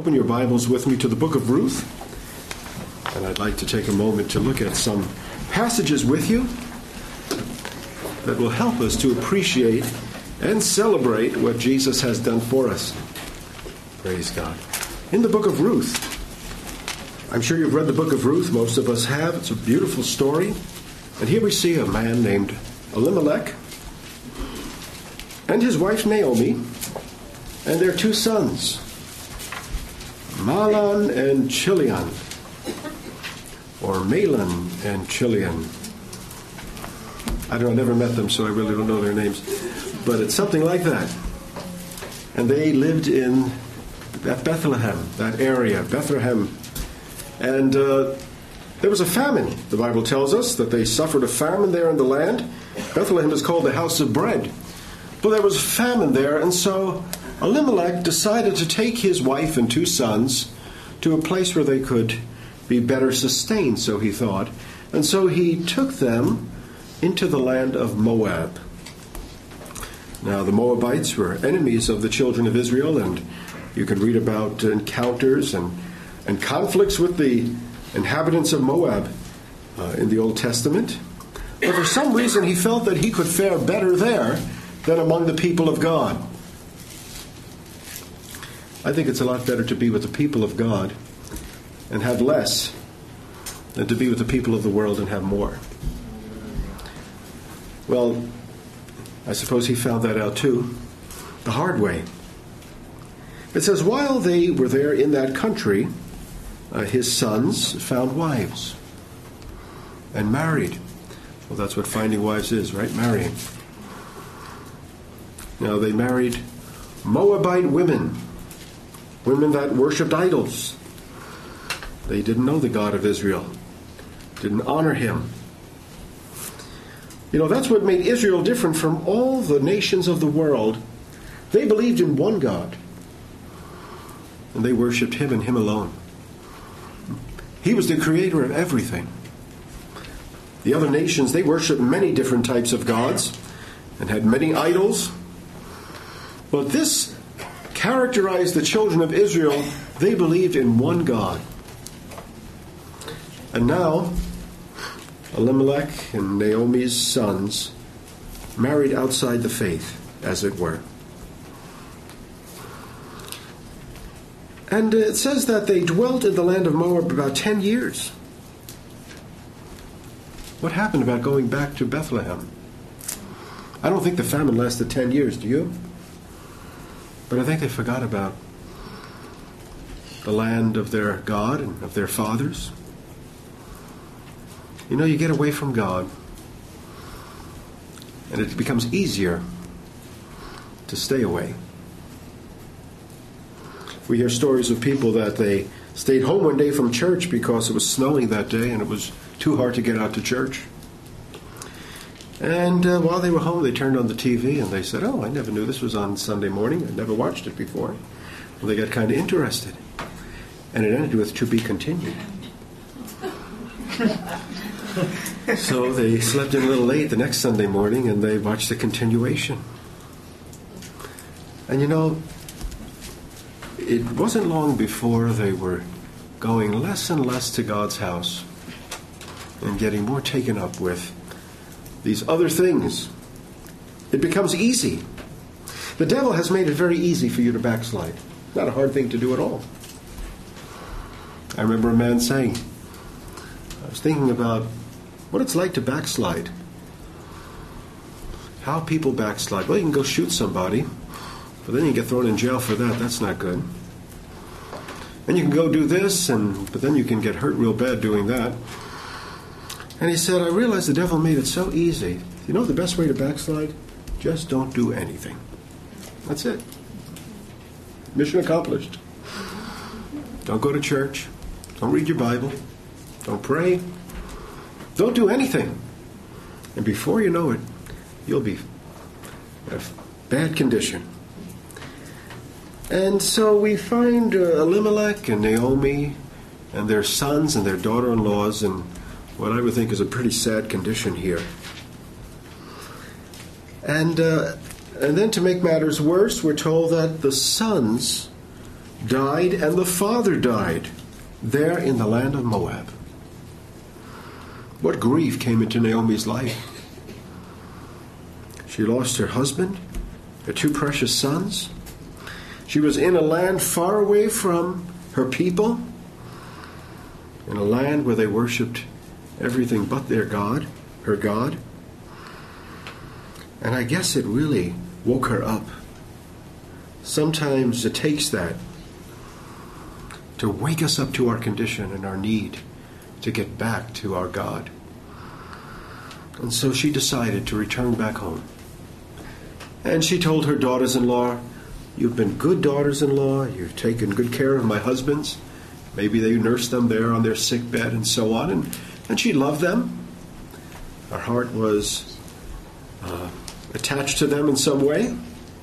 Open your Bibles with me to the book of Ruth. And I'd like to take a moment to look at some passages with you that will help us to appreciate and celebrate what Jesus has done for us. Praise God. In the book of Ruth, I'm sure you've read the book of Ruth. Most of us have. It's a beautiful story. And here we see a man named Elimelech and his wife Naomi and their two sons, Mahlon and Chilion, or Mahlon and Chilion. I never met them, so I really don't know their names. But it's something like that. And they lived in Bethlehem, that area, Bethlehem. And there was a famine. The Bible tells us that they suffered a famine there in the land. Bethlehem is called the house of bread. But there was famine there, and so Elimelech decided to take his wife and two sons to a place where they could be better sustained, so he thought. And so he took them into the land of Moab. Now, the Moabites were enemies of the children of Israel, and you can read about encounters and conflicts with the inhabitants of Moab in the Old Testament. But for some reason, he felt that he could fare better there than among the people of God. I think it's a lot better to be with the people of God and have less than to be with the people of the world and have more. Well, I suppose he found that out too, the hard way. It says, while they were there in that country, his sons found wives and married. Well, that's what finding wives is, right? Marrying. Now, they married Moabite women that worshipped idols. They didn't know the God of Israel, didn't honor him. That's what made Israel different from all the nations of the world. They believed in one God, and they worshipped him and him alone. He was the creator of everything. The other nations, they worshipped many different types of gods and had many idols. But this characterized the children of Israel. They believed in one God. And now, Elimelech and Naomi's sons married outside the faith, as it were. And it says that they dwelt in the land of Moab about 10 years. What happened about going back to Bethlehem? I don't think the famine lasted 10 years, do you? But I think they forgot about the land of their God and of their fathers. You get away from God, and it becomes easier to stay away. We hear stories of people that they stayed home one day from church because it was snowing that day and it was too hard to get out to church. And while they were home, they turned on the TV and they said, I never knew this was on Sunday morning. I never watched it before. Well, they got kind of interested. And it ended with to be continued. So they slept in a little late the next Sunday morning and they watched the continuation. And it wasn't long before they were going less and less to God's house and getting more taken up with these other things. It becomes easy. The devil has made it very easy for you to backslide. Not a hard thing to do at all. I remember a man saying, I was thinking about what it's like to backslide. How people backslide. Well, you can go shoot somebody, but then you get thrown in jail for that. That's not good. And you can go do this, but then you can get hurt real bad doing that. And he said, I realized the devil made it so easy. The best way to backslide? Just don't do anything. That's it. Mission accomplished. Don't go to church. Don't read your Bible. Don't pray. Don't do anything. And before you know it, you'll be in a bad condition. And so we find Elimelech and Naomi and their sons and their daughter-in-laws in what I would think is a pretty sad condition here. And then to make matters worse, we're told that the sons died, and the father died, there in the land of Moab. What grief came into Naomi's life? She lost her husband, her two precious sons. She was in a land far away from her people, in a land where they worshipped everything but their God, her God. And I guess it really woke her up. Sometimes it takes that to wake us up to our condition and our need to get back to our God. And so she decided to return back home. And she told her daughters-in-law, "You've been good daughters-in-law. You've taken good care of my husbands. Maybe they nursed them there on their sick bed and so on." And she loved them. Her heart was attached to them in some way.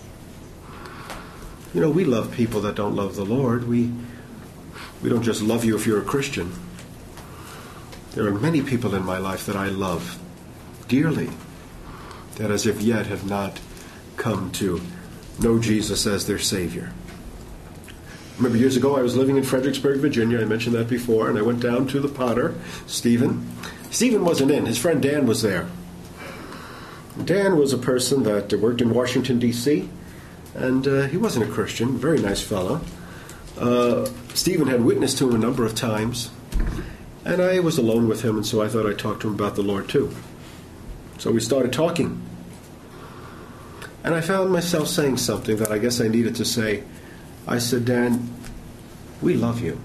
You know, we love people that don't love the Lord. We don't just love you if you're a Christian. There are many people in my life that I love dearly, that as of yet have not come to know Jesus as their Savior. I remember years ago I was living in Fredericksburg, Virginia. I mentioned that before, and I went down to the potter, Stephen. Stephen wasn't in. His friend Dan was there. Dan was a person that worked in Washington, D.C., and he wasn't a Christian, very nice fellow. Stephen had witnessed to him a number of times, and I was alone with him, and so I thought I'd talk to him about the Lord too. So we started talking. And I found myself saying something that I guess I needed to say. I said, "Dan, we love you.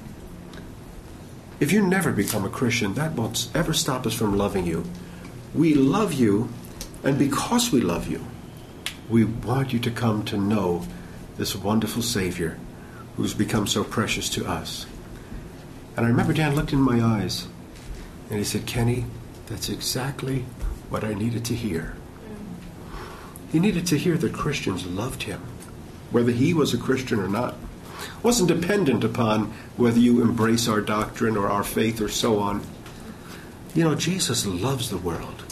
If you never become a Christian, that won't ever stop us from loving you. We love you, and because we love you, we want you to come to know this wonderful Savior who's become so precious to us." And I remember Dan looked in my eyes, and he said, "Kenny, that's exactly what I needed to hear." He needed to hear that Christians loved him, whether he was a Christian or not. It wasn't dependent upon whether you embrace our doctrine or our faith or so on. You know, Jesus loves the world.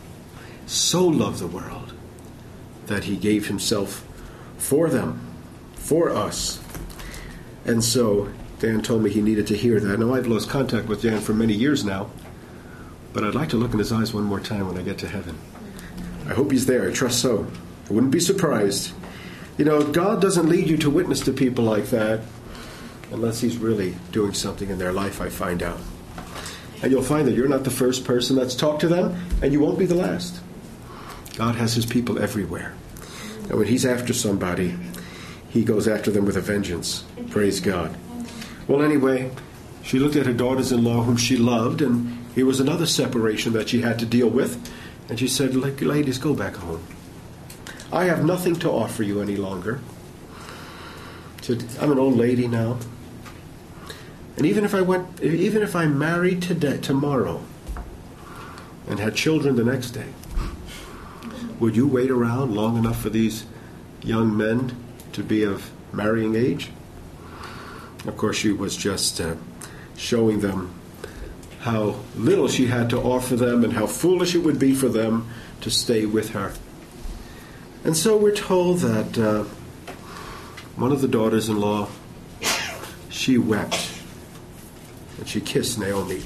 So loved the world that he gave himself for them, for us. And so Dan told me he needed to hear that. Now, I've lost contact with Dan for many years now, but I'd like to look in his eyes one more time when I get to heaven. I hope he's there. I trust so. I wouldn't be surprised. You know, God doesn't lead you to witness to people like that unless he's really doing something in their life, I find out. And you'll find that you're not the first person that's talked to them, and you won't be the last. God has his people everywhere. And when he's after somebody, he goes after them with a vengeance. Praise God. Well, anyway, she looked at her daughters-in-law whom she loved, and here was another separation that she had to deal with. And she said, "Ladies, go back home. I have nothing to offer you any longer. I'm an old lady now. And even if I married tomorrow and had children the next day, would you wait around long enough for these young men to be of marrying age?" Of course, she was just showing them how little she had to offer them and how foolish it would be for them to stay with her. And so we're told that one of the daughters-in-law, she wept and she kissed Naomi.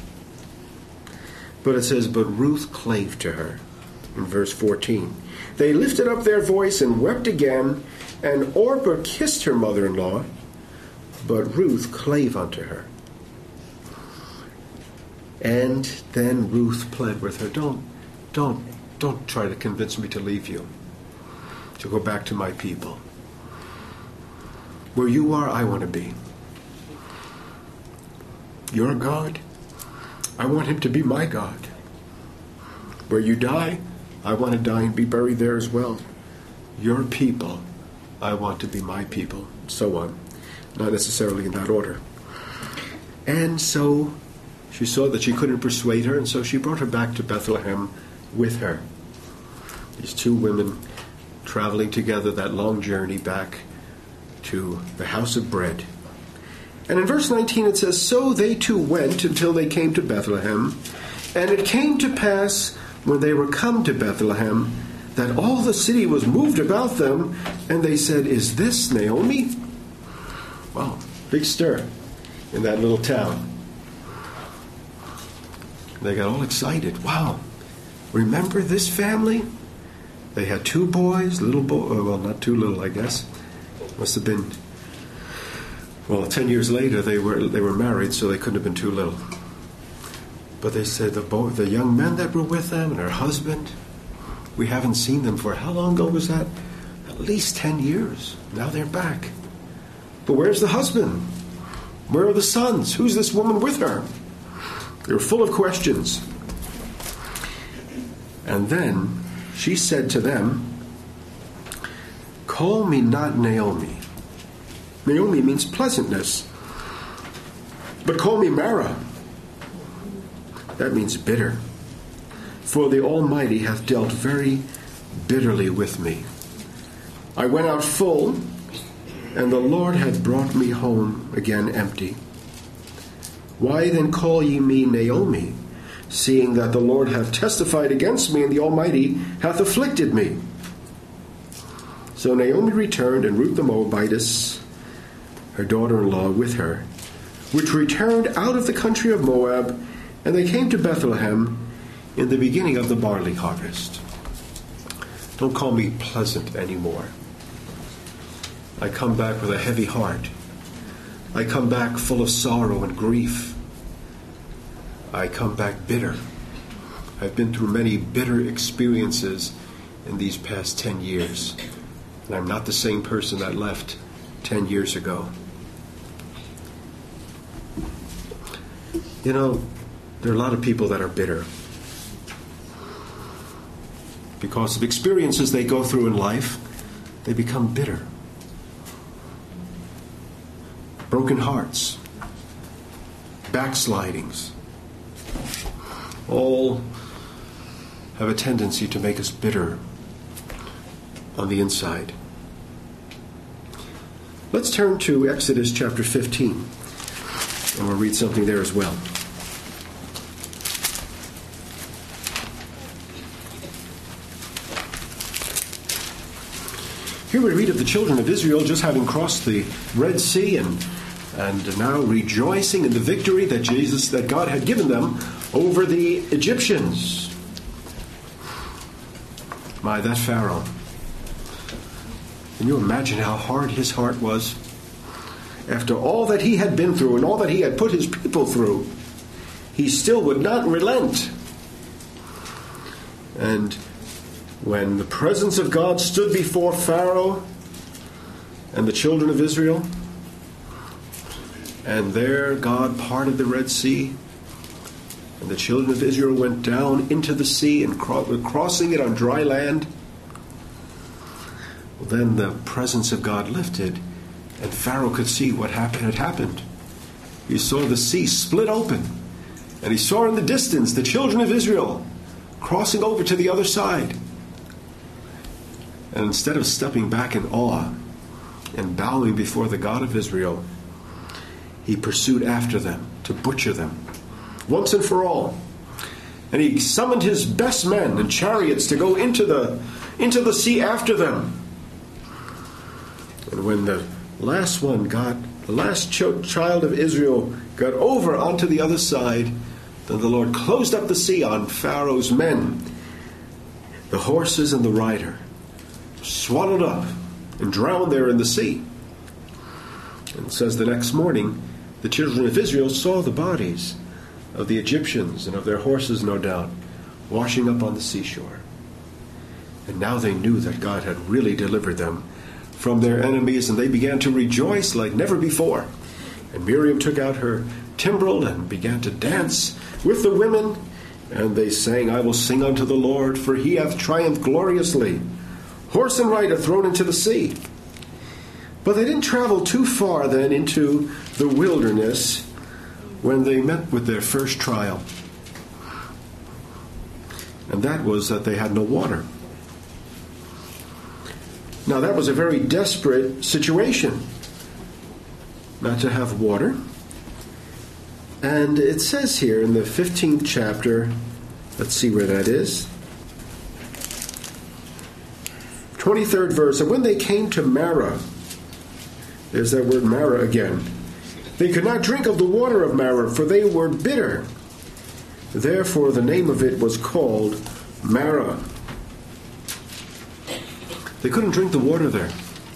But it says, but Ruth clave to her in verse 14. They lifted up their voice and wept again, and Orpah kissed her mother-in-law, but Ruth clave unto her. And then Ruth pled with her, don't try to convince me to leave you, to go back to my people. Where you are, I want to be. Your God, I want him to be my God. Where you die, I want to die and be buried there as well. Your people, I want to be my people, so on. Not necessarily in that order. And so she saw that she couldn't persuade her, and so she brought her back to Bethlehem with her. These two women traveling together that long journey back to the house of bread. And in verse 19 it says, so they two went until they came to Bethlehem. And it came to pass, when they were come to Bethlehem, that all the city was moved about them, and they said, is this Naomi? Wow, big stir in that little town. They got all excited. Wow, remember this family? They had 2 boys, little boy. Well, not too little, I guess. Must have been. Well, 10 years later, they were married, so they couldn't have been too little. But they said the young men that were with them and her husband, we haven't seen them for how long ago was that? At least 10 years. Now they're back. But where's the husband? Where are the sons? Who's this woman with her? They were full of questions. And then she said to them, "Call me not Naomi." Naomi means pleasantness. But call me Mara. That means bitter. For the Almighty hath dealt very bitterly with me. I went out full, and the Lord hath brought me home again empty. Why then call ye me Naomi, seeing that the Lord hath testified against me, and the Almighty hath afflicted me? So Naomi returned, and Ruth the Moabitess, her daughter-in-law, with her, which returned out of the country of Moab, and they came to Bethlehem in the beginning of the barley harvest. Don't call me pleasant anymore. I come back with a heavy heart. I come back full of sorrow and grief. I come back bitter. I've been through many bitter experiences in these past 10 years. And I'm not the same person that left 10 years ago. You know, there are a lot of people that are bitter because of experiences they go through in life. They become bitter. Broken hearts, backslidings, all have a tendency to make us bitter on the inside. Let's turn to Exodus chapter 15, and we'll read something there as well. Here we read of the children of Israel just having crossed the Red Sea and now rejoicing in the victory that God had given them over the Egyptians. My, that Pharaoh. Can you imagine how hard his heart was? After all that he had been through and all that he had put his people through, he still would not relent. And when the presence of God stood before Pharaoh and the children of Israel, and there God parted the Red Sea, and the children of Israel went down into the sea and were crossing it on dry land, then the presence of God lifted, and Pharaoh could see what had happened. He saw the sea split open, and he saw in the distance the children of Israel crossing over to the other side. And instead of stepping back in awe and bowing before the God of Israel, he pursued after them to butcher them once and for all. And he summoned his best men and chariots to go into the sea after them. And when the last child of Israel got over onto the other side, then the Lord closed up the sea on Pharaoh's men. The horses and the rider swallowed up and drowned there in the sea. And it says the next morning, the children of Israel saw the bodies of the Egyptians and of their horses, no doubt, washing up on the seashore. And now they knew that God had really delivered them from their enemies, and they began to rejoice like never before. And Miriam took out her timbrel and began to dance with the women, and they sang, "I will sing unto the Lord, for he hath triumphed gloriously. Horse and rider thrown into the sea." But they didn't travel too far then into the wilderness when they met with their first trial. And that was that they had no water. Now that was a very desperate situation, not to have water. And it says here in the 15th chapter, let's see where that is, 23rd verse, "And when they came to Marah, There's that word Marah again. They could not drink of the water of Marah, for they were bitter. Therefore the name of it was called Marah. They couldn't drink the water there.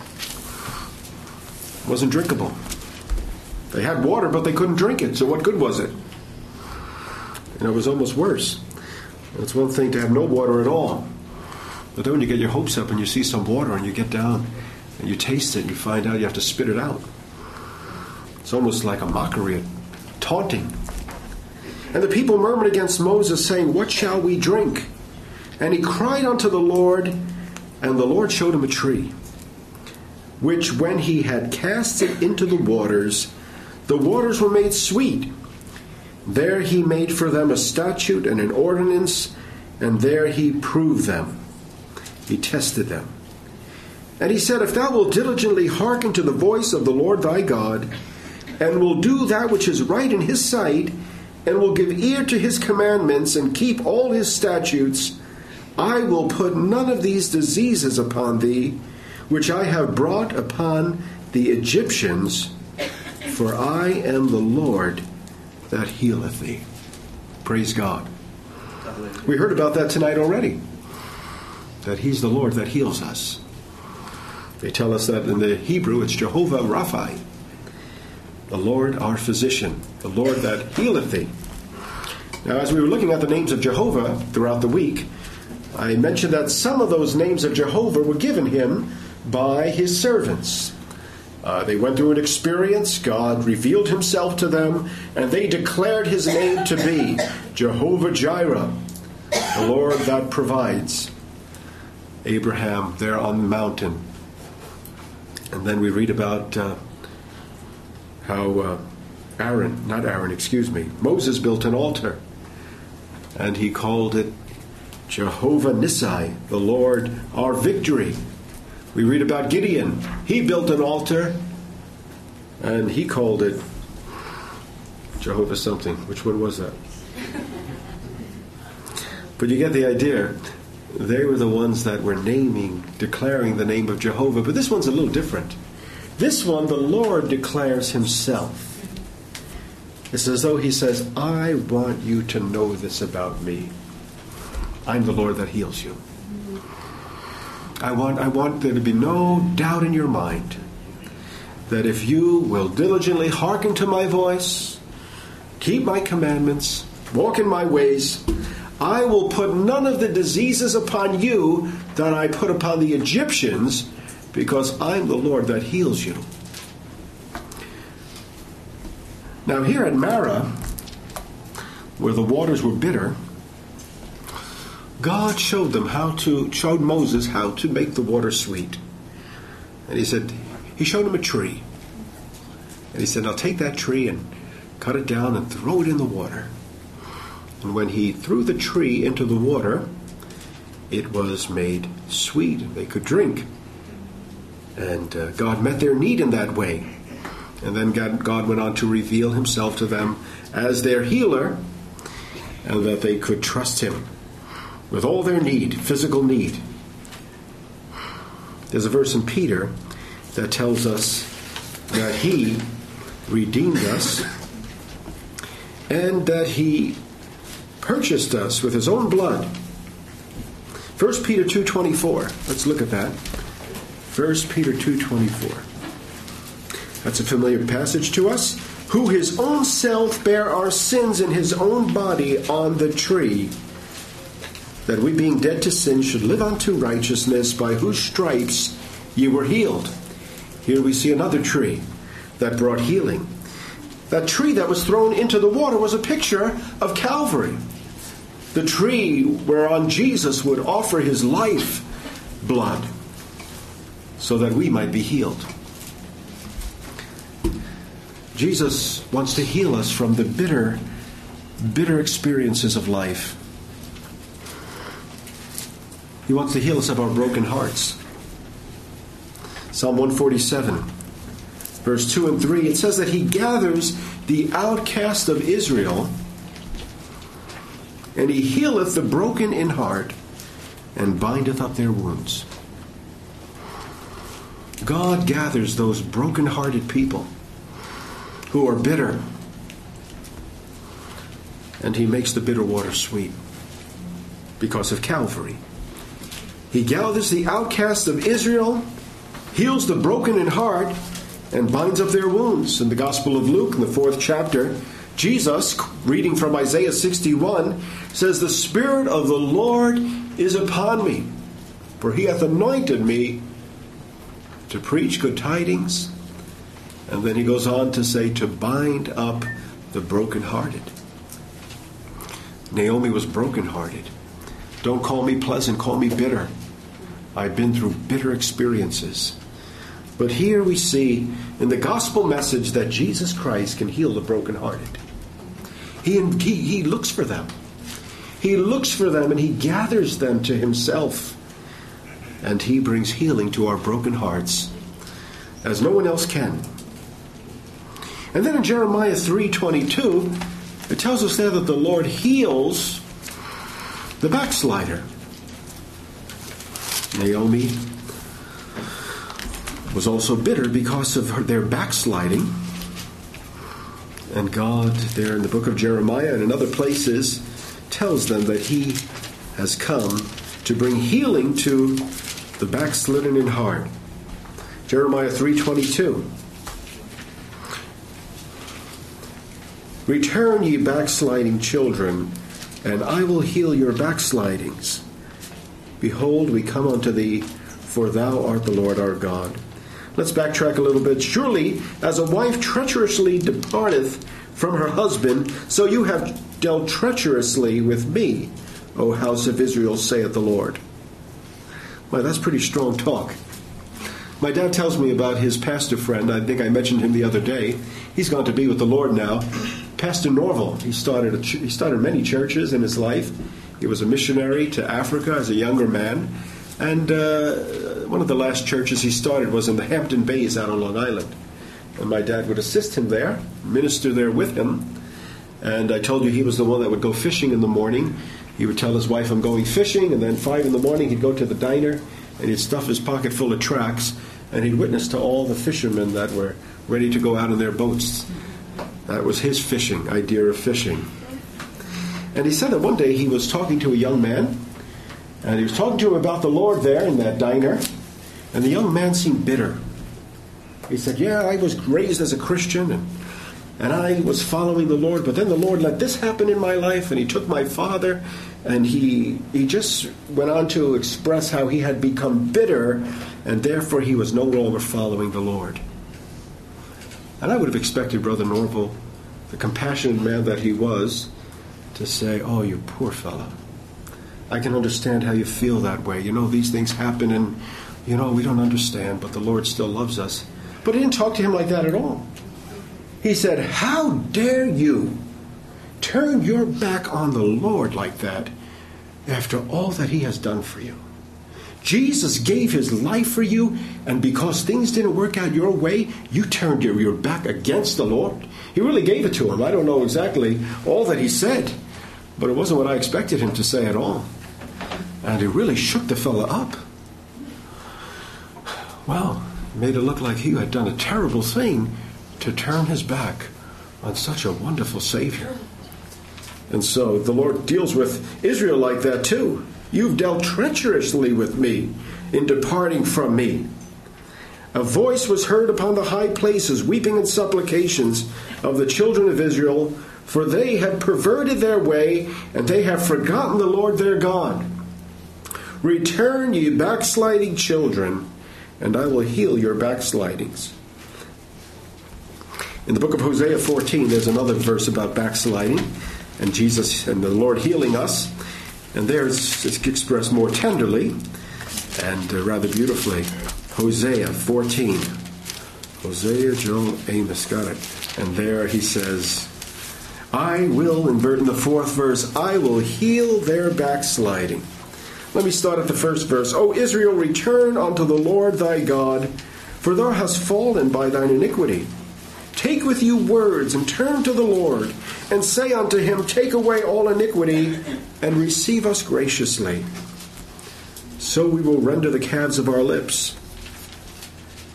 It wasn't drinkable. They had water, but they couldn't drink it, so what good was it? And it was almost worse. It's one thing to have no water at all. But then when you get your hopes up and you see some water and you get down and you taste it and you find out you have to spit it out. It's almost like a mockery, a taunting. And the people murmured against Moses, saying, "What shall we drink?" And he cried unto the Lord, and the Lord showed him a tree, which when he had cast it into the waters were made sweet. There he made for them a statute and an ordinance, and there he proved them. He tested them. And he said, "If thou wilt diligently hearken to the voice of the Lord thy God, and will do that which is right in his sight, and will give ear to his commandments, and keep all his statutes, I will put none of these diseases upon thee, which I have brought upon the Egyptians, for I am the Lord that healeth thee." Praise God. We heard about that tonight already, that he's the Lord that heals us. They tell us that in the Hebrew it's Jehovah Rapha, the Lord our physician, the Lord that healeth thee. Now, as we were looking at the names of Jehovah throughout the week, I mentioned that some of those names of Jehovah were given him by his servants. They went through an experience. God revealed himself to them, and they declared his name to be Jehovah Jireh, the Lord that provides. Abraham there on the mountain. And then we read about how Moses built an altar, and he called it Jehovah Nissi, the Lord our victory. We read about Gideon. He built an altar, and he called it Jehovah something. Which one was that? But you get the idea. They were the ones that were declaring the name of Jehovah. But this one's a little different. This one, the Lord declares himself. It's as though he says, "I want you to know this about me. I'm the Lord that heals you. I want there to be no doubt in your mind that if you will diligently hearken to my voice, keep my commandments, walk in my ways, I will put none of the diseases upon you that I put upon the Egyptians, because I'm the Lord that heals you." Now here at Marah, where the waters were bitter, God showed Moses how to make the water sweet. And he showed him a tree. And he said, "Now take that tree and cut it down and throw it in the water." And when he threw the tree into the water, it was made sweet. They could drink. And God met their need in that way. And then God went on to reveal himself to them as their healer, and that they could trust him with all their need, physical need. There's a verse in Peter that tells us that he redeemed us and that he purchased us with his own blood. 1 Peter 2:24. Let's look at that. 1 Peter 2:24. That's a familiar passage to us. "Who his own self bare our sins in his own body on the tree, that we being dead to sin should live unto righteousness, by whose stripes ye were healed." Here we see another tree that brought healing. That tree that was thrown into the water was a picture of Calvary. The tree whereon Jesus would offer his life blood so that we might be healed. Jesus wants to heal us from the bitter experiences of life. He wants to heal us of our broken hearts. Psalm 147, verse 2 and 3, it says that he gathers the outcast of Israel, and he healeth the broken in heart, and bindeth up their wounds. God gathers those broken-hearted people who are bitter, and he makes the bitter water sweet because of Calvary. He gathers the outcasts of Israel, heals the broken in heart, and binds up their wounds. In the Gospel of Luke, in the 4th chapter, Jesus, reading from Isaiah 61, says, "The Spirit of the Lord is upon me, for he hath anointed me to preach good tidings." And then he goes on to say, to bind up the brokenhearted. Naomi was brokenhearted. Don't call me pleasant, call me bitter. I've been through bitter experiences. But here we see in the gospel message that Jesus Christ can heal the brokenhearted. He looks for them. He looks for them and he gathers them to himself. And he brings healing to our broken hearts as no one else can. And then in Jeremiah 3:22, it tells us there that the Lord heals the backslider. Naomi was also bitter because of their backsliding. And God, there in the book of Jeremiah and in other places, tells them that he has come to bring healing to the backslidden in heart. Jeremiah 3:22. "Return, ye backsliding children, and I will heal your backslidings. Behold, we come unto thee, for thou art the Lord our God." Let's backtrack a little bit. "Surely, as a wife treacherously departeth from her husband, so you have dealt treacherously with me, O house of Israel, saith the Lord." Well, that's pretty strong talk. My dad tells me about his pastor friend. I think I mentioned him the other day. He's gone to be with the Lord now. Pastor Norval. He started many churches in his life. He was a missionary to Africa as a younger man. And one of the last churches he started was in the Hampton Bays out on Long Island. And my dad would assist him there, minister there with him. And I told you he was the one that would go fishing in the morning. He would tell his wife, "I'm going fishing," and then 5 in the morning he'd go to the diner and he'd stuff his pocket full of tracts and he'd witness to all the fishermen that were ready to go out in their boats. That was his fishing, idea of fishing. And he said that one day he was talking to a young man, and he was talking to him about the Lord there in that diner, and the young man seemed bitter. He said, "Yeah, I was raised as a Christian, and I was following the Lord, but then the Lord let this happen in my life, and he took my father," and he just went on to express how he had become bitter, and therefore he was no longer following the Lord. And I would have expected Brother Norval, the compassionate man that he was, to say, "Oh, you poor fellow. I can understand how you feel that way. You know, these things happen and, you know, we don't understand, but the Lord still loves us." But he didn't talk to him like that at all. He said, "How dare you turn your back on the Lord like that after all that he has done for you? Jesus gave his life for you, and because things didn't work out your way, you turned your back against the Lord." He really gave it to him. I don't know exactly all that he said, but it wasn't what I expected him to say at all. And it really shook the fella up. Well, it made it look like he had done a terrible thing to turn his back on such a wonderful Savior. And so the Lord deals with Israel like that too. "You've dealt treacherously with me in departing from me. A voice was heard upon the high places, weeping and supplications of the children of Israel, for they have perverted their way, and they have forgotten the Lord their God. Return, ye backsliding children, and I will heal your backslidings." In the book of Hosea 14, there's another verse about backsliding, and Jesus and the Lord healing us. And there it's expressed more tenderly and rather beautifully. Hosea 14. Hosea, Joel, Amos, got it. And there he says, "I will," in the 4th verse, "I will heal their backsliding." Let me start at the first verse. "O Israel, return unto the Lord thy God, for thou hast fallen by thine iniquity. Take with you words, and turn to the Lord, and say unto him, Take away all iniquity, and receive us graciously. So we will render the calves of our lips.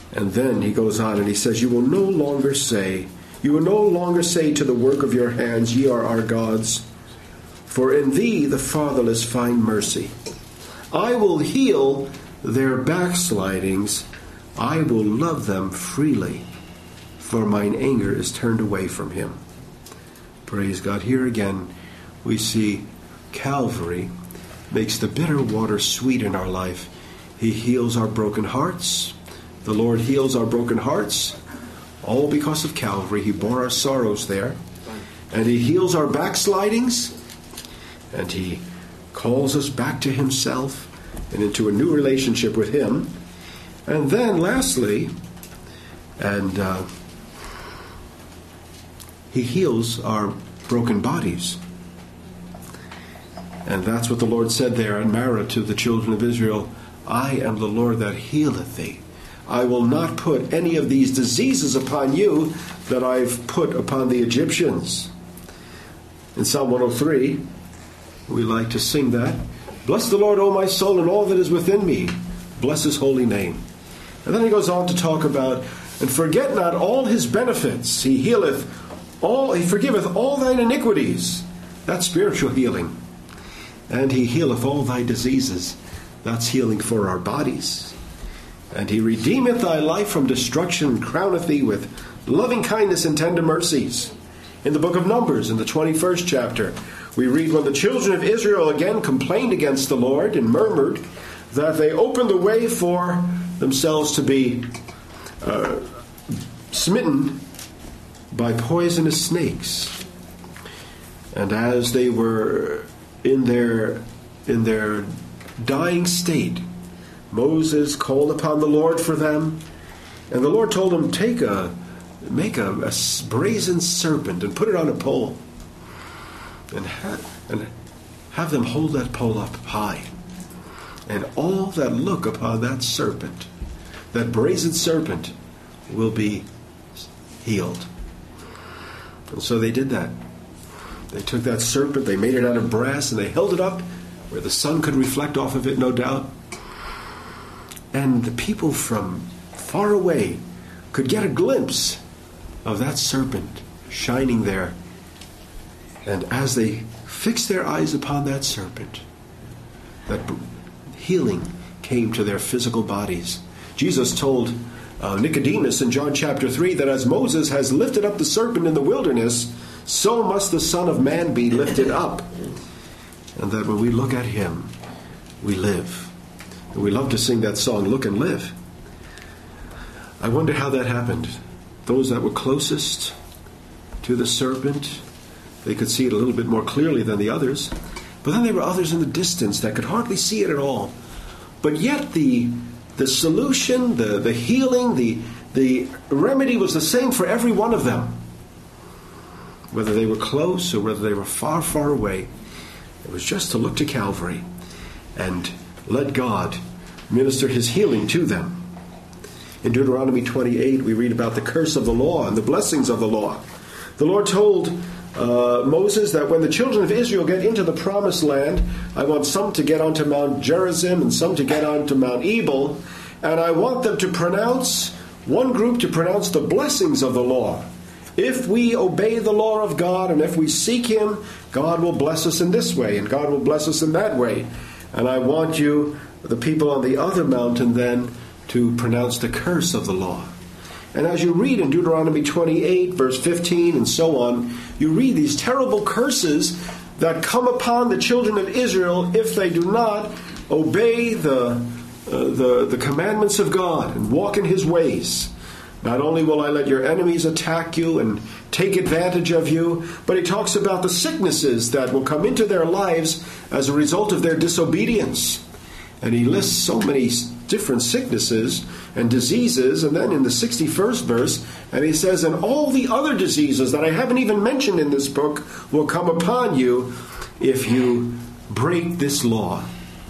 And then he goes on and he says, You will no longer say to the work of your hands, Ye are our gods. For in thee the fatherless find mercy. I will heal their backslidings. I will love them freely, for mine anger is turned away from him. Praise God. Here again we see Calvary makes the bitter water sweet in our life. He heals our broken hearts. The Lord heals our broken hearts. All because of Calvary. He bore our sorrows there. And he heals our backslidings. And he calls us back to himself and into a new relationship with him. And then lastly, he heals our broken bodies. And that's what the Lord said there in Marah to the children of Israel. I am the Lord that healeth thee. I will not put any of these diseases upon you that I've put upon the Egyptians. In Psalm 103, we like to sing that. Bless the Lord, O my soul, and all that is within me. Bless his holy name. And then he goes on to talk about, and forget not all his benefits. He forgiveth all thine iniquities. That's spiritual healing. And he healeth all thy diseases. That's healing for our bodies. And he redeemeth thy life from destruction, and crowneth thee with loving kindness and tender mercies. In the book of Numbers, in the 21st chapter, we read, when the children of Israel again complained against the Lord and murmured, that they opened the way for themselves to be smitten by poisonous snakes. And as they were in their dying state, Moses called upon the Lord for them, and the Lord told him, make a brazen serpent and put it on a pole, and have them hold that pole up high, and all that look upon that serpent, that brazen serpent, will be healed. And so they did that. They took that serpent, they made it out of brass, and they held it up where the sun could reflect off of it, no doubt. And the people from far away could get a glimpse of that serpent shining there. And as they fixed their eyes upon that serpent, that healing came to their physical bodies. Jesus told Nicodemus in John chapter 3 that as Moses has lifted up the serpent in the wilderness, so must the Son of Man be lifted up. And that when we look at him, we live. And we love to sing that song, Look and Live. I wonder how that happened. Those that were closest to the serpent, they could see it a little bit more clearly than the others. But then there were others in the distance that could hardly see it at all. But yet the solution, the healing, the remedy was the same for every one of them. Whether they were close or whether they were far, far away. It was just to look to Calvary and let God minister his healing to them. In Deuteronomy 28, we read about the curse of the law and the blessings of the law. The Lord told Moses that when the children of Israel get into the promised land, I want some to get onto Mount Gerizim and some to get onto Mount Ebal, and I want them to pronounce, one group to pronounce the blessings of the law. If we obey the law of God and if we seek him, God will bless us in this way and God will bless us in that way. And I want you, the people on the other mountain, then to pronounce the curse of the law. And as you read in Deuteronomy 28, verse 15, and so on, you read these terrible curses that come upon the children of Israel if they do not obey the commandments of God and walk in his ways. Not only will I let your enemies attack you and take advantage of you, but he talks about the sicknesses that will come into their lives as a result of their disobedience. And he lists so many different sicknesses and diseases, and then in the 61st verse, and he says, and all the other diseases that I haven't even mentioned in this book will come upon you if you break this law.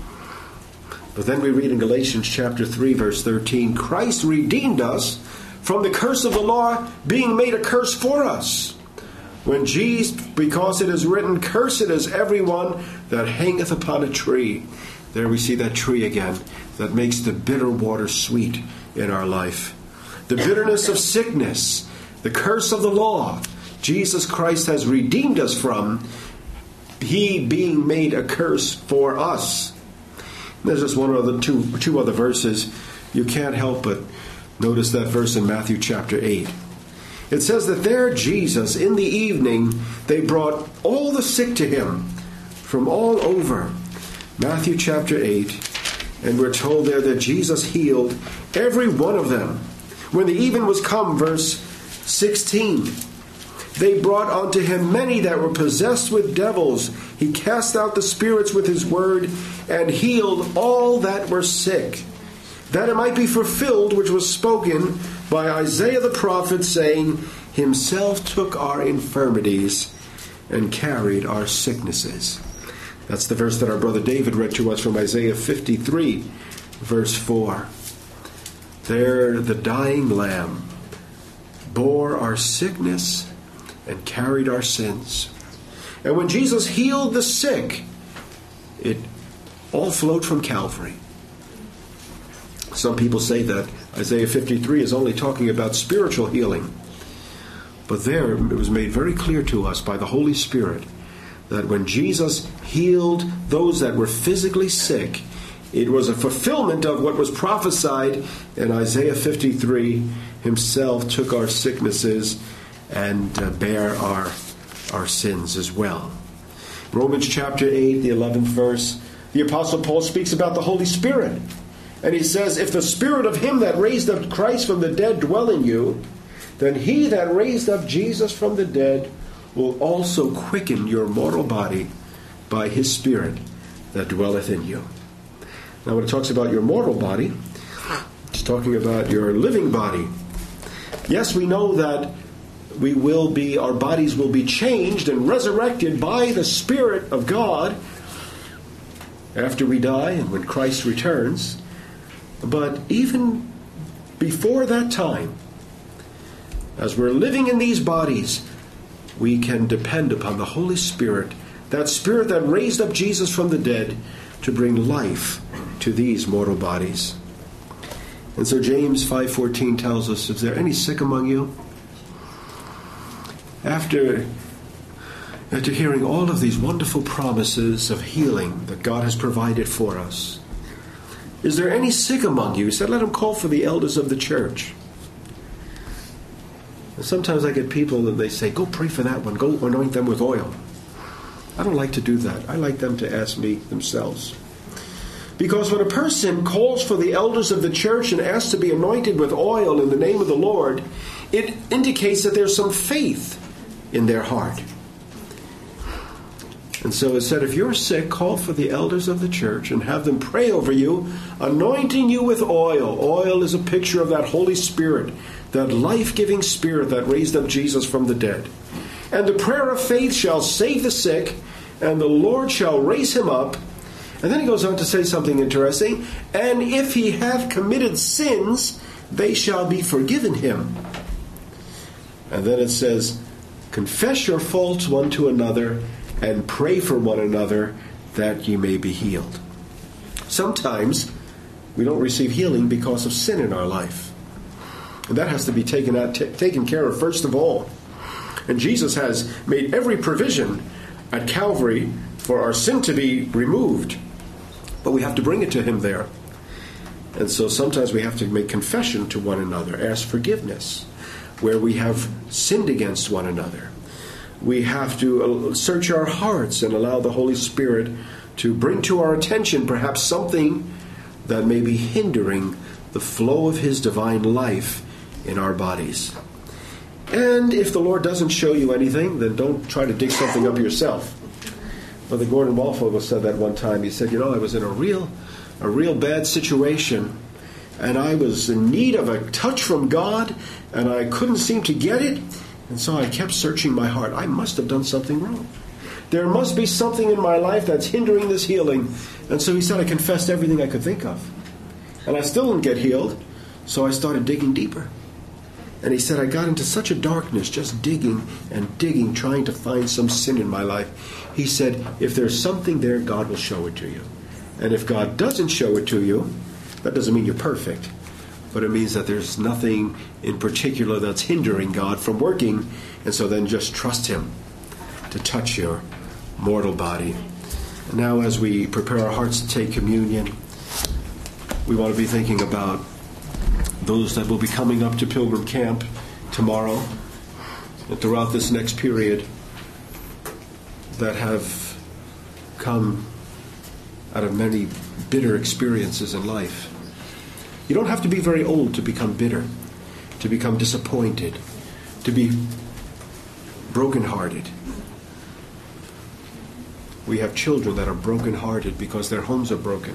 But then we read in Galatians chapter 3, verse 13, Christ redeemed us from the curse of the law, being made a curse for us. Because it is written, Cursed is everyone that hangeth upon a tree. There we see that tree again, that makes the bitter water sweet in our life. the bitterness of sickness, the curse of the law, Jesus Christ has redeemed us from, he being made a curse for us. There's just two other verses. You can't help but notice that verse in Matthew chapter 8. It says that there Jesus, in the evening, they brought all the sick to him from all over. Matthew chapter 8. And we're told there that Jesus healed every one of them. When the even was come, verse 16, they brought unto him many that were possessed with devils. He cast out the spirits with his word, and healed all that were sick, that it might be fulfilled which was spoken by Isaiah the prophet, saying, himself took our infirmities and carried our sicknesses. That's the verse that our brother David read to us from Isaiah 53, verse 4. There the dying lamb bore our sickness and carried our sins. And when Jesus healed the sick, it all flowed from Calvary. Some people say that Isaiah 53 is only talking about spiritual healing. But there it was made very clear to us by the Holy Spirit that when Jesus healed those that were physically sick, it was a fulfillment of what was prophesied in Isaiah 53. Himself took our sicknesses and bare our sins as well. Romans chapter 8, the 11th verse, the Apostle Paul speaks about the Holy Spirit. And he says, if the spirit of him that raised up Christ from the dead dwell in you, then he that raised up Jesus from the dead will also quicken your mortal body by his Spirit that dwelleth in you. Now when it talks about your mortal body, it's talking about your living body. Yes, we know that our bodies will be changed and resurrected by the Spirit of God after we die and when Christ returns. But even before that time, as we're living in these bodies, we can depend upon the Holy Spirit, that Spirit that raised up Jesus from the dead, to bring life to these mortal bodies. And so James 5:14 tells us, is there any sick among you? After hearing all of these wonderful promises of healing that God has provided for us, is there any sick among you? He said, let him call for the elders of the church. And sometimes I get people and they say, go pray for that one, go anoint them with oil. I don't like to do that. I like them to ask me themselves. Because when a person calls for the elders of the church and asks to be anointed with oil in the name of the Lord, it indicates that there's some faith in their heart. And so it said, if you're sick, call for the elders of the church and have them pray over you, anointing you with oil. Oil is a picture of that Holy Spirit, that life-giving Spirit that raised up Jesus from the dead. And the prayer of faith shall save the sick, and the Lord shall raise him up. And then he goes on to say something interesting. And if he have committed sins, they shall be forgiven him. And then it says, confess your faults one to another, and pray for one another that ye may be healed. Sometimes we don't receive healing because of sin in our life. And that has to be taken care of first of all. And Jesus has made every provision at Calvary for our sin to be removed. But we have to bring it to him there. And so sometimes we have to make confession to one another, ask forgiveness where we have sinned against one another. We have to search our hearts and allow the Holy Spirit to bring to our attention perhaps something that may be hindering the flow of his divine life in our bodies. And if the Lord doesn't show you anything, then don't try to dig something up yourself. Brother Gordon Walfogle said that one time. He said, I was in a real bad situation, and I was in need of a touch from God, and I couldn't seem to get it. And so I kept searching my heart. I must have done something wrong. There must be something in my life that's hindering this healing. And so he said, I confessed everything I could think of. And I still didn't get healed. So I started digging deeper. And he said, I got into such a darkness, just digging and digging, trying to find some sin in my life. He said, if there's something there, God will show it to you. And if God doesn't show it to you, that doesn't mean you're perfect. but it means that there's nothing in particular that's hindering God from working, and so then just trust Him to touch your mortal body. And now as we prepare our hearts to take communion, we want to be thinking about those that will be coming up to Pilgrim Camp tomorrow and throughout this next period that have come out of many bitter experiences in life. You don't have to be very old to become bitter, to become disappointed, to be brokenhearted. We have children that are brokenhearted because their homes are broken.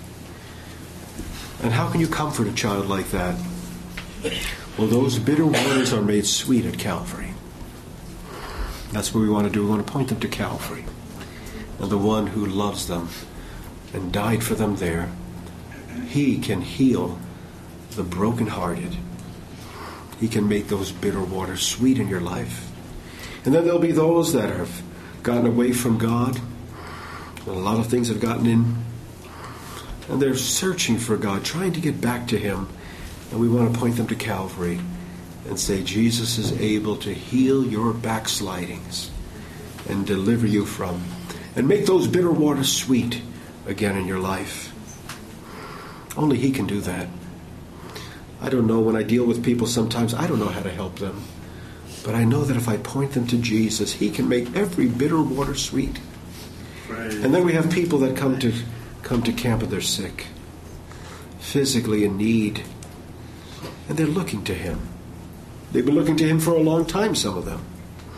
And how can you comfort a child like that? Well, those bitter waters are made sweet at Calvary. That's what we want to do. We want to point them to Calvary and the one who loves them and died for them there. He can heal the brokenhearted. He can make those bitter waters sweet in your life. And then there'll be those that have gotten away from God. And a lot of things have gotten in. And they're searching for God, trying to get back to Him. And we want to point them to Calvary and say, Jesus is able to heal your backslidings and deliver you from, and make those bitter waters sweet again in your life. Only He can do that. I don't know, when I deal with people sometimes, I don't know how to help them. But I know that if I point them to Jesus, He can make every bitter water sweet. Right. And then we have people that come to camp and they're sick, physically in need, and they're looking to Him. They've been looking to Him for a long time, some of them.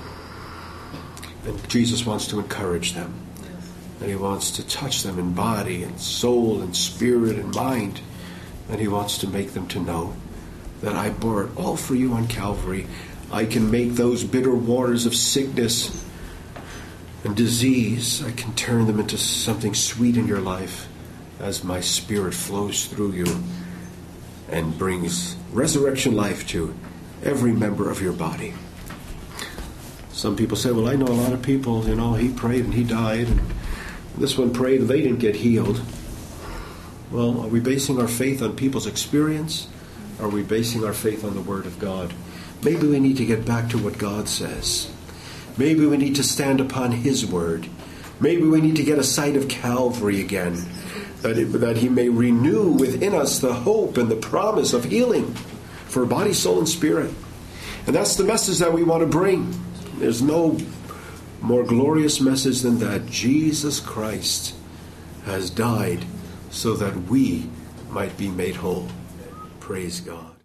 And Jesus wants to encourage them. And He wants to touch them in body and soul and spirit and mind. And He wants to make them to know that I bore it all for you on Calvary. I can make those bitter waters of sickness and disease, I can turn them into something sweet in your life as my Spirit flows through you and brings resurrection life to every member of your body. Some people say, well, I know a lot of people, he prayed and he died, and this one prayed and they didn't get healed. Well, are we basing our faith on people's experience? Or are we basing our faith on the Word of God? Maybe we need to get back to what God says. Maybe we need to stand upon His Word. Maybe we need to get a sight of Calvary again, that He may renew within us the hope and the promise of healing for body, soul, and spirit. And that's the message that we want to bring. There's no more glorious message than that Jesus Christ has died so that we might be made whole. Praise God.